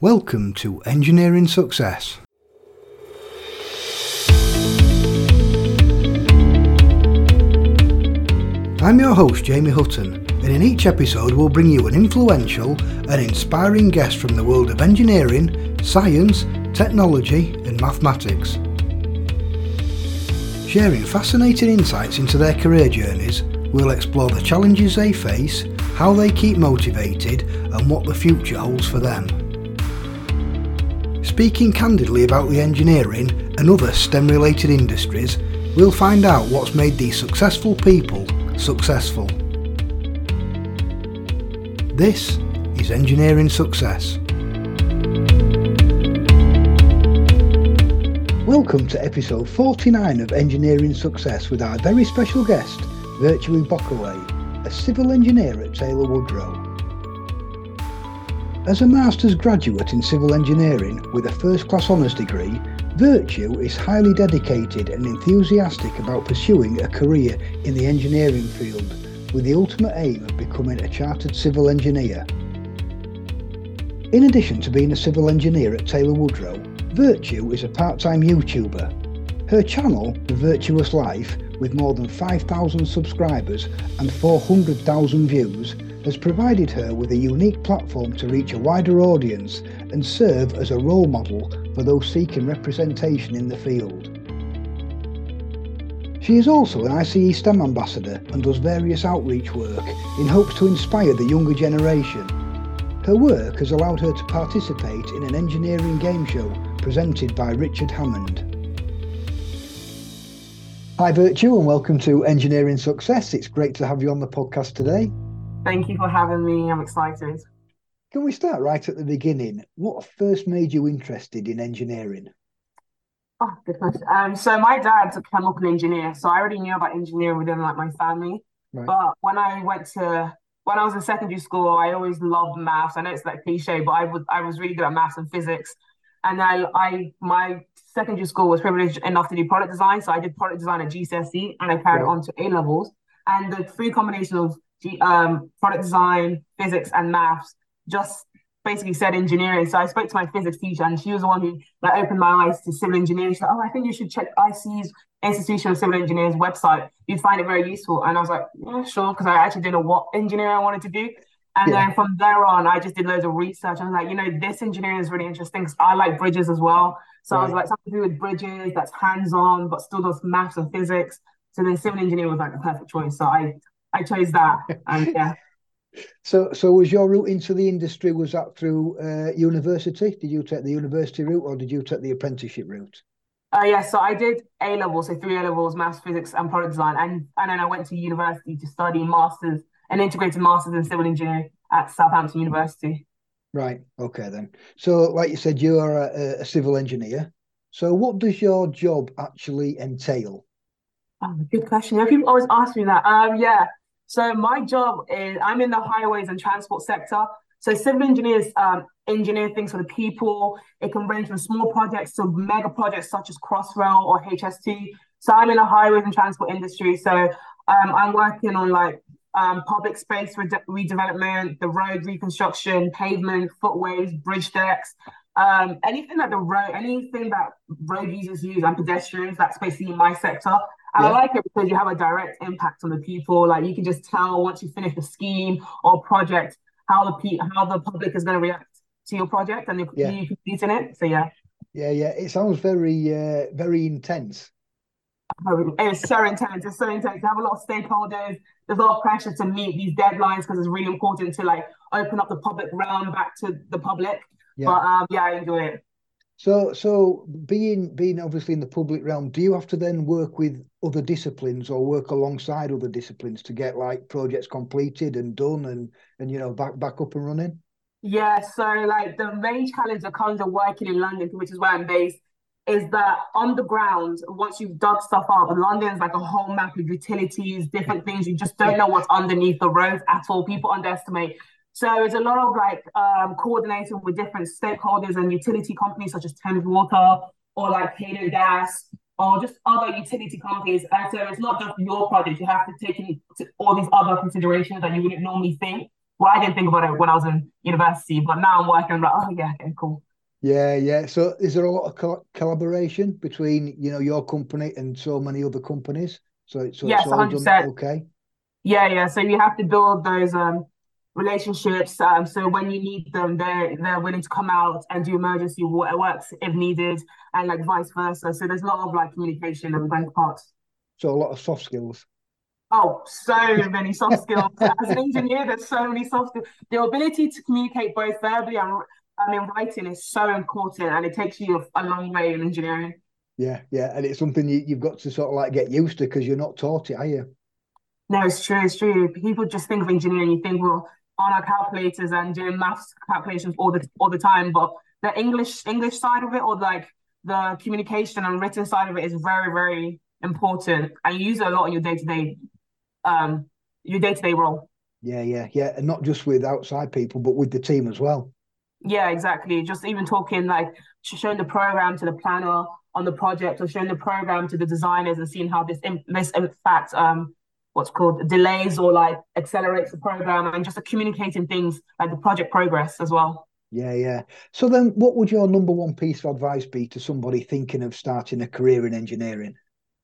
Welcome to Engineering Success. I'm your host Jamie Hutton, and in each episode we'll bring you an influential and inspiring guest from the world of engineering, science, technology and mathematics. Sharing fascinating insights into their career journeys, we'll explore the challenges they face, how they keep motivated and what the future holds for them. Speaking candidly about the engineering and other STEM-related industries, we'll find out what's made these successful people successful. This is Engineering Success. Welcome to episode 49 of Engineering Success with our very special guest, Virtue Ibokwe, a civil engineer at Taylor Woodrow. As a master's graduate in civil engineering with a first-class honours degree, Virtue is highly dedicated and enthusiastic about pursuing a career in the engineering field with the ultimate aim of becoming a chartered civil engineer. In addition to being a civil engineer at Taylor Woodrow, Virtue is a part-time YouTuber. Her channel, The Virtuous Life, with more than 5,000 subscribers and 400,000 views, has provided her with a unique platform to reach a wider audience and serve as a role model for those seeking representation in the field. She is also an ICE STEM ambassador and does various outreach work in hopes to inspire the younger generation. Her work has allowed her to participate in an engineering game show presented by Richard Hammond. Hi Virtue and welcome to Engineering Success. It's great to have you on the podcast today. Thank you for having me. I'm excited. Can we start right at the beginning? What first made you interested in engineering? Oh, good question. So my dad's a chemical engineer, so I already knew about engineering within my family. Right. But when I was in secondary school, I always loved maths. I know it's like cliche, but I was really good at maths and physics. And my secondary school was privileged enough to do product design, so I did product design at GCSE, and I carried it on to A levels. And the three combination of product design, physics, and maths just basically said engineering. So I spoke to my physics teacher, and she was the one who opened my eyes to civil engineering. She's like, "Oh, I think you should check ICE's Institution of Civil Engineers website. You'd find it very useful." And I was like, "Yeah, sure," because I actually didn't know what engineering I wanted to do. And then from there on, I just did loads of research. I was like, this engineering is really interesting because I like bridges as well. So I was like, something to do with bridges that's hands-on, but still does maths and physics. So then civil engineering was like the perfect choice. So I chose that, and yeah. So was your route into the industry, was that through university? Did you take the university route or did you take the apprenticeship route? Yeah, so I did A levels, so 3 A levels, maths, physics, and product design, and then I went to university to study masters, an integrated masters in civil engineering at Southampton University. Right. Okay then. So, like you said, you are a civil engineer. So, what does your job actually entail? Oh, good question. Yeah, people always ask me that. Yeah. So my job is I'm in the highways and transport sector. So civil engineers engineer things for the people. It can range from small projects to mega projects such as Crossrail or HS2. So I'm in the highways and transport industry. So I'm working on public space redevelopment, the road reconstruction, pavement, footways, bridge decks, anything that road users use and pedestrians. That's basically my sector. And I like it because you have a direct impact on the people. Like you can just tell once you finish a scheme or project how the public is going to react to your project and you completing it. So yeah. Yeah. It sounds very very intense. It's so intense. It's so intense. You have a lot of stakeholders. There's a lot of pressure to meet these deadlines because it's really important to open up the public realm back to the public. Yeah. But I enjoy it. So being obviously in the public realm, do you have to then work with other disciplines or work alongside other disciplines to get projects completed and done and back up and running? Yeah, so the main challenge that comes with working in London, which is where I'm based, is that on the ground, once you've dug stuff up, London's like a whole map of utilities, different things, you just don't know what's underneath the roads at all. People underestimate. So it's a lot of coordinating with different stakeholders and utility companies such as Thames Water or Cadent Gas or just other utility companies. And so it's not just your project. You have to take into all these other considerations that you wouldn't normally think Well, I didn't think about it when I was in university, but now I'm working. I'm like, oh yeah, okay, cool. Yeah, yeah. So is there a lot of collaboration between, your company and so many other companies? So it's Yes, all done 100%. okay? Yeah, yeah. So you have to build those relationships. So when you need them, they're willing to come out and do emergency works if needed, and like vice versa. So there's a lot of like communication on both parts. So a lot of soft skills. Oh, so many soft skills. As an engineer, there's so many soft skills. The ability to communicate both verbally and in writing is so important, and it takes you a long way in engineering. Yeah, yeah. And it's something you've got to sort of like get used to because you're not taught it, are you? No, it's true. It's true. People just think of engineering. You think we're on our calculators and doing maths calculations all the time, but the English side of it, or like the communication and written side of it, is very very important, and you use it a lot in um your day to day role. Yeah, yeah, yeah. And not just with outside people, but with the team as well. Yeah, exactly. Just even talking like showing the program to the planner on the project, or showing the program to the designers and seeing how this in fact what's called delays or like accelerates the program, and just communicating things like the project progress as well. Yeah, yeah. So then what would your number one piece of advice be to somebody thinking of starting a career in engineering?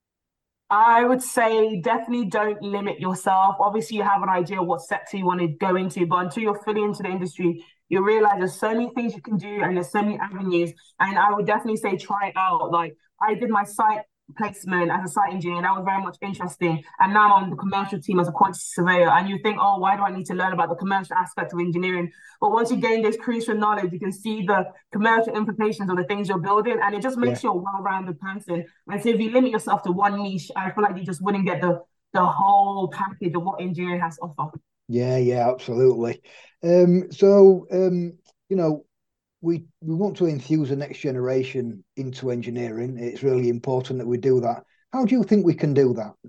I would say definitely don't limit yourself. Obviously, you have an idea what sector you want to go into, but until you're fully into the industry, you realize there's so many things you can do and there's so many avenues. And I would definitely say try it out. Like I did my site placement as a site engineer, and that was very much interesting. And now I'm on the commercial team as a quantity surveyor. And you think, oh, why do I need to learn about the commercial aspect of engineering? But once you gain this crucial knowledge, you can see the commercial implications of the things you're building, and it just Yeah, makes you a well-rounded person. And so if you limit yourself to one niche, I feel like you just wouldn't get the whole package of what engineering has to offer. yeah, yeah, absolutely. So you know, we want to infuse the next generation into engineering. It's really important that we do that. How do you think we can do that?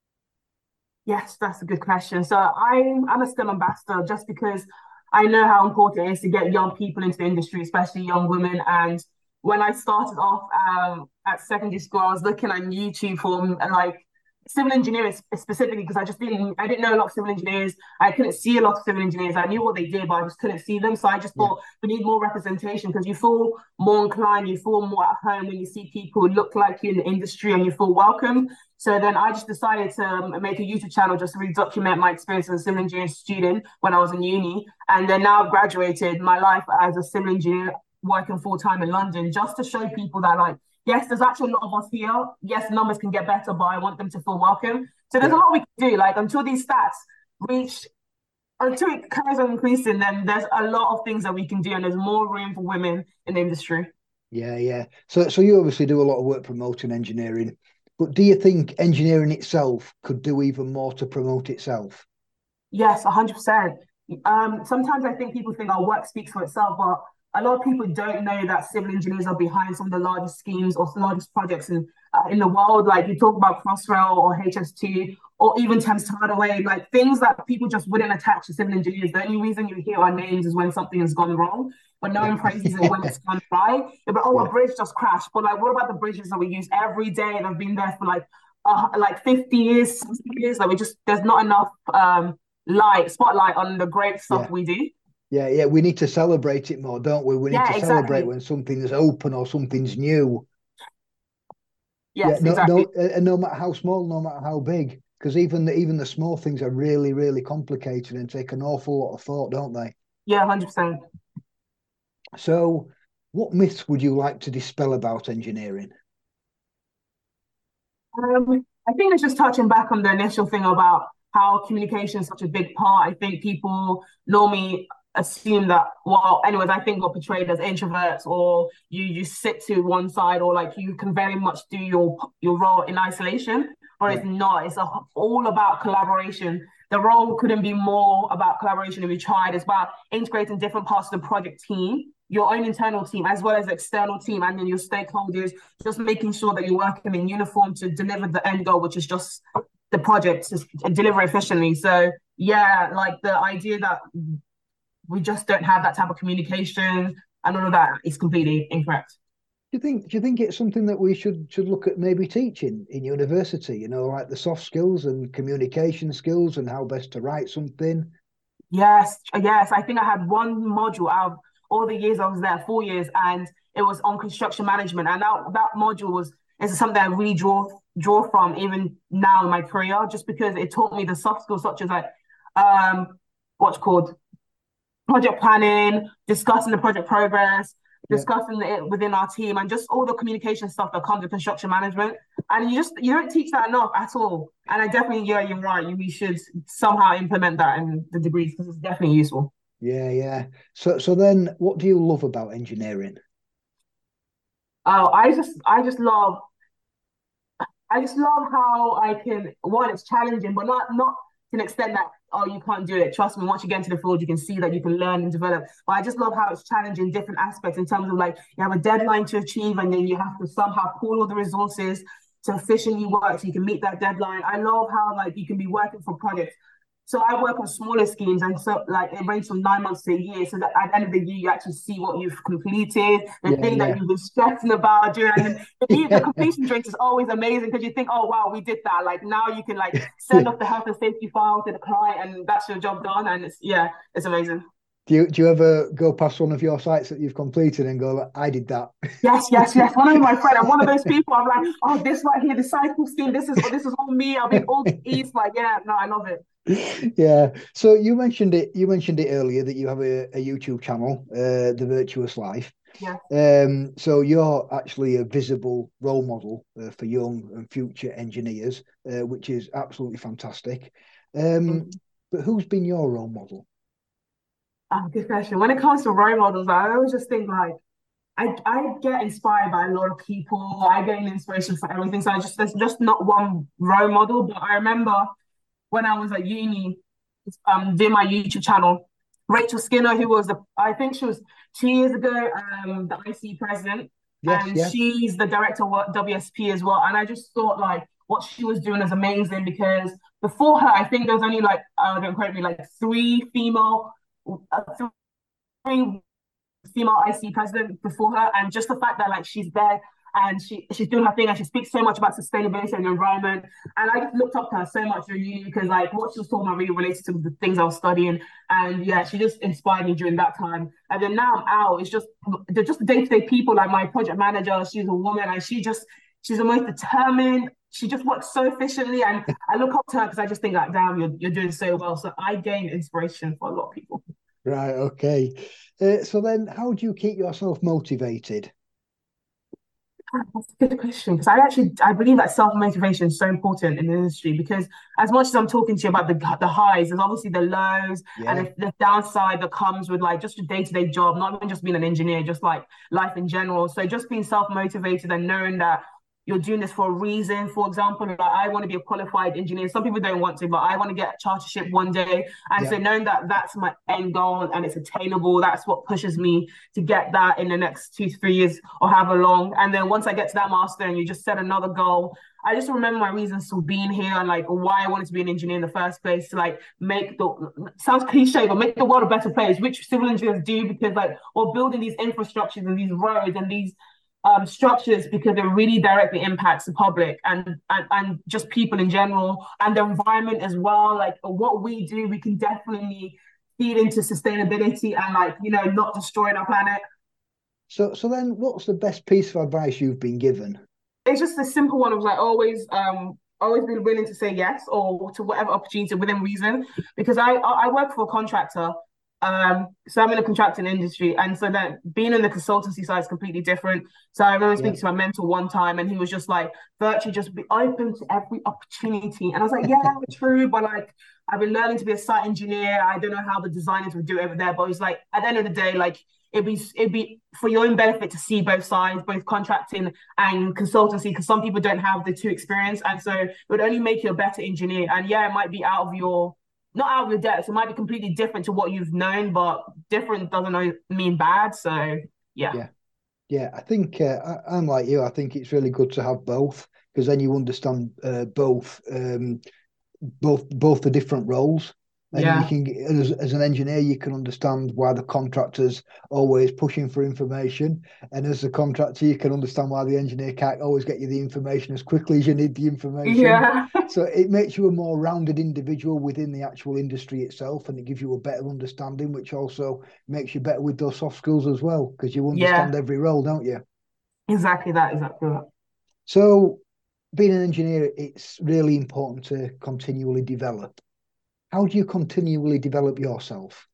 Yes, that's a good question. So I'm a STEM ambassador just because I know how important it is to get young people into the industry, especially young women. And when I started off at secondary school, I was looking on YouTube for like civil engineering specifically because I didn't know a lot of civil engineers. I couldn't see a lot of civil engineers. I knew what they did, but I just couldn't see them. So I just Yeah, thought we need more representation because you feel more inclined, you feel more at home when you see people who look like you in the industry and you feel welcome. So then I just decided to make a YouTube channel just to really document my experience as a civil engineering student when I was in uni. And then now I've graduated my life as a civil engineer working full time in London just to show people that like, yes, there's actually a lot of us here. Yes, numbers can get better, but I want them to feel welcome. So there's a yeah, lot we can do. Like until these stats reach until it carries on increasing, then there's a lot of things that we can do, and there's more room for women in the industry. yeah, yeah. So you obviously do a lot of work promoting engineering, but do you think engineering itself could do even more to promote itself? Yes, 100%. Sometimes I think people think our work speaks for itself, but a lot of people don't know that civil engineers are behind some of the largest schemes or largest projects in the world. Like you talk about Crossrail or HS2 or even Thames Tidalway, like things that people just wouldn't attach to civil engineers. The only reason you hear our names is when something has gone wrong, but no Yeah, one praises it when it's gone right. But oh, a yeah, bridge just crashed. But like, what about the bridges that we use every day that have been there for like 50 years, 60 years? Like we just there's not enough light spotlight on the great stuff yeah, we do. yeah, yeah. We need to celebrate it more, don't we? We need to Yeah, celebrate exactly. when something's open or something's new. Yeah, Yes, no, exactly. no, and no matter how small, no matter how big, because even the small things are really, really complicated and take an awful lot of thought, don't they? Yeah, 100%. So, what myths would you like to dispel about engineering? I think it's just touching back on the initial thing about how communication is such a big part. I think people normally assume that, well, anyways, I think we're portrayed as introverts, or you sit to one side, or like you can very much do your role in isolation, or it's Yeah, not. All about collaboration. The role couldn't be more about collaboration if we tried. It's about integrating different parts of the project team, your own internal team, as well as the external team, and then your stakeholders, just making sure that you're working in uniform to deliver the end goal, which is just the project to deliver efficiently. So yeah, like the idea that we just don't have that type of communication and all of that is completely incorrect. do you think it's something that we should look at maybe teaching in university? Like the soft skills and communication skills and how best to write something. Yes, yes. I think I had one module out of all the years I was there, 4 years, and it was on construction management. And that module was is something I really draw from even now in my career, just because it taught me the soft skills such as like um what's called project planning, discussing the project progress, Yeah. discussing it within our team, and just all the communication stuff that comes with construction management. And you don't teach that enough at all. And I definitely, yeah, you're right. We should somehow implement that in the degrees because it's definitely useful. Yeah, yeah. So then what do you love about engineering? Oh, I just love how I can one, it's challenging, but not to an extent that oh you can't do it. Trust me, once you get into the field, you can see that you can learn and develop. But I just love how it's challenging different aspects in terms of like you have a deadline to achieve and then you have to somehow pool all the resources to efficiently work so you can meet that deadline. I love how like you can be working for projects so I work on smaller schemes, and so like it ranges from 9 months to a year. So that at the end of the year, you actually see what you've completed, the Yeah, thing that yeah. you've been stressing about doing, and then the Yeah. completion drinks is always amazing because you think, oh wow, we did that. Like now you can like send off the health and safety file to the client, and that's your job done. And it's yeah, it's amazing. Do you ever go past one of your sites that you've completed and go, I did that? Yes, yes, yes. One of my friend, I'm one of those people. I'm like, oh, this right here, the cycle scheme. This is all me. I've been all east. Like, yeah, no, I love it. Yeah. So you mentioned it earlier that you have a YouTube channel, The Virtuous Life. Yeah. So you're actually a visible role model for young and future engineers, which is absolutely fantastic. Um, but who's been your role model? Good question. When it comes to role models, I always just think like I get inspired by a lot of people. I gain inspiration for everything. So I just there's just not one role model. But I remember when I was at uni, doing my YouTube channel, Rachel Skinner, who was the I think she was 2 years ago, the IC president, Yes, and yeah, she's the director of WSP as well. And I just thought like what she was doing is amazing because before her, I think there was only like don't quote me, like three female IC president before her, and just the fact that like she's there and she's doing her thing and she speaks so much about sustainability and the environment. And I just looked up to her so much during uni because like what she was talking about really related to the things I was studying. And yeah, she just inspired me during that time. And then now I'm out, it's just they're just day-to-day people like my project manager, she's a woman and she's the most determined. She just works so efficiently, and I look up to her because I just think like, damn, you're doing so well. So I gain inspiration for a lot of people. right, okay. So then, how do you keep yourself motivated? That's a good question because I believe that self motivation is so important in the industry because as much as I'm talking to you about the highs, there's obviously the lows and Yeah, the downside that comes with like just a day to day job, not even just being an engineer, just like life in general. So just being self motivated and knowing that you're doing this for a reason. For example, like I want to be a qualified engineer. Some people don't want to, but I want to get a chartership one day. And yeah. so knowing that that's my end goal and it's attainable, that's what pushes me to get that in the next 2 to 3 years or however long. And then once I get to that milestone, you just set another goal. I just remember my reasons for being here and like why I wanted to be an engineer in the first place to like make the sounds cliche, but make the world a better place, which civil engineers do because like we're building these infrastructures and these roads and these structures because it really directly impacts the public and just people in general and the environment as well. Like what we do, we can definitely feed into sustainability and like not destroying our planet. So then, what's the best piece of advice you've been given? It's just a simple one of like always been willing to say yes or to whatever opportunity within reason because I work for a contractor. So I'm in the contracting industry, and so that being in the consultancy side is completely different. So I remember Yeah, speaking to my mentor one time, and he was just like, "Virtually, just be open to every opportunity." And I was like, "Yeah, true, but like I've been learning to be a site engineer. I don't know how the designers would do it over there, but it was like at the end of the day, like it'd be for your own benefit to see both sides, both contracting and consultancy, because some people don't have the two experience, and so it would only make you a better engineer. And yeah, it might be out of your not out of your depth. It might be completely different to what you've known, but different doesn't mean bad. So yeah. yeah, yeah. I think I'm like you. I think it's really good to have both because then you understand both the different roles. And you Yeah. can, as an engineer, you can understand why the contractor's always pushing for information. And as a contractor, you can understand why the engineer can't always get you the information as quickly as you need the information. Yeah. So it makes you a more rounded individual within the actual industry itself, and it gives you a better understanding, which also makes you better with those soft skills as well, because you Yeah. understand every role, don't you? Exactly that. Exactly that. So being an engineer, it's really important to continually develop. How do you continually develop yourself?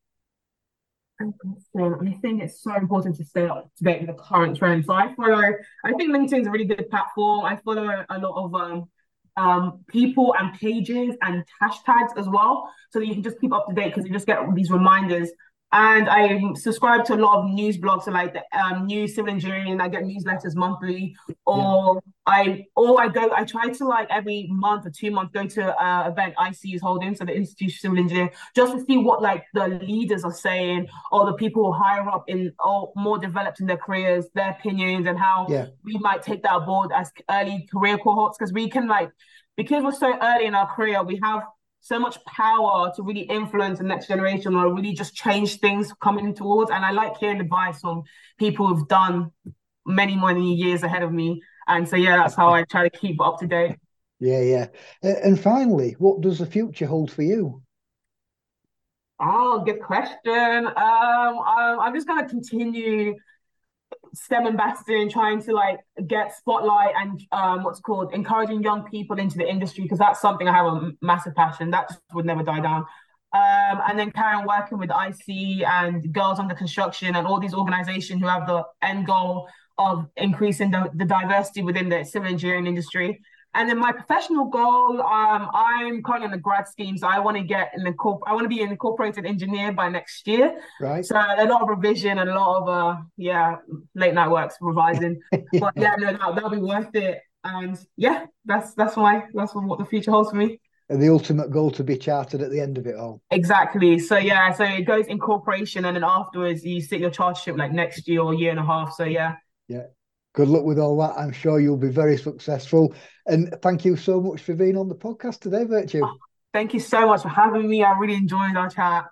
I think it's so important to stay up to date with the current trends. So I think LinkedIn is a really good platform. I follow a lot of people and pages and hashtags as well, so that you can just keep up to date because you just get these reminders. And I subscribe to a lot of news blogs, so like the new civil engineering. I get newsletters monthly, Yeah, I try to like every month or 2 months go to event IC is holding, so the Institute of Civil Engineering, just to see what like the leaders are saying or the people higher up in or more developed in their careers, their opinions and how yeah, we might take that aboard as early career cohorts because we can like because we're so early in our career, we have so much power to really influence the next generation or really just change things coming towards. And I like hearing advice from people who've done many, many years ahead of me. And so, yeah, that's how I try to keep up to date. yeah, yeah. And finally, what does the future hold for you? Oh, good question. I'm just gonna continue STEM ambassador and trying to like get spotlight and what's called encouraging young people into the industry because that's something I have a massive passion that just would never die down. And then carry on working with IC and Girls Under Construction and all these organizations who have the end goal of increasing the diversity within the civil engineering industry. And then my professional goal, I'm currently in the grad scheme, so I want to get in the I want to be an incorporated engineer by next year. Right? So a lot of revision and a lot of late night works revising. But Yeah. yeah, no, that'll be worth it. And yeah, that's what the future holds for me. And the ultimate goal to be chartered at the end of it all. Exactly. So yeah, so it goes incorporation and then afterwards you sit your chartership like next year or year and a half. So yeah. Yeah. Good luck with all that. I'm sure you'll be very successful. And thank you so much for being on the podcast today, Virtue. Oh, thank you so much for having me. I really enjoyed our chat.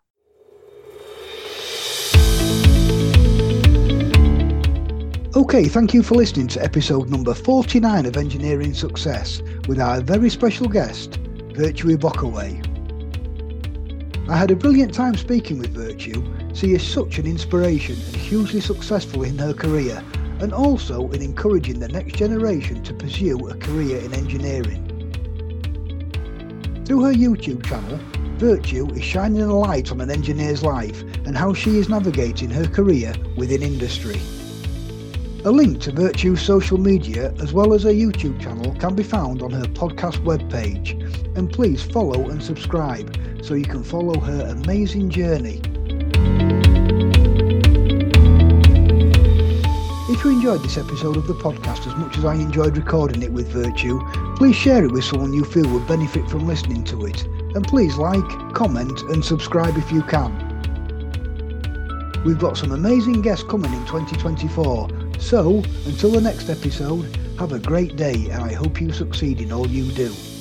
Okay, thank you for listening to episode number 49 of Engineering Success with our very special guest, Virtue Ibokwe. I had a brilliant time speaking with Virtue. She is such an inspiration and hugely successful in her career, and also in encouraging the next generation to pursue a career in engineering. Through her YouTube channel, Virtue is shining a light on an engineer's life and how she is navigating her career within industry. A link to Virtue's social media as well as her YouTube channel can be found on her podcast webpage, and please follow and subscribe so you can follow her amazing journey. If you enjoyed this episode of the podcast as much as I enjoyed recording it with Virtue, please share it with someone you feel would benefit from listening to it, and please like, comment and subscribe if you can. We've got some amazing guests coming in 2024, so until the next episode, have a great day and I hope you succeed in all you do.